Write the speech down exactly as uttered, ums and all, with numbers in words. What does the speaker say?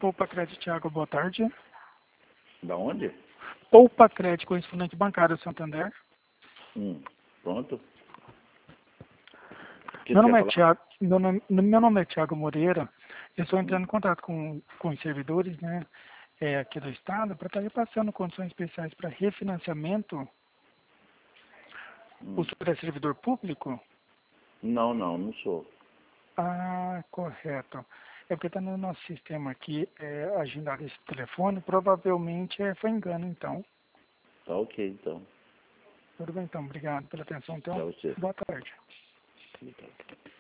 Poupa Crédito, Thiago, boa tarde. Da onde? Poupa Crédito, correspondente bancário Santander. Hum, pronto. Que Meu você nome, quer é falar? Thiago, meu, nome, meu nome é Thiago Moreira. Eu estou Hum, entrando em contato com, com os servidores, né, é, aqui do Estado para estar repassando condições especiais para refinanciamento. O hum. senhor é servidor público? Não, não, não sou. Ah, correto. É porque está no nosso sistema aqui, é, agendado esse telefone, provavelmente é, foi engano, então. Tá ok, então. Tudo bem, então. Obrigado pela atenção, então. Pra você. Boa tarde. Obrigado.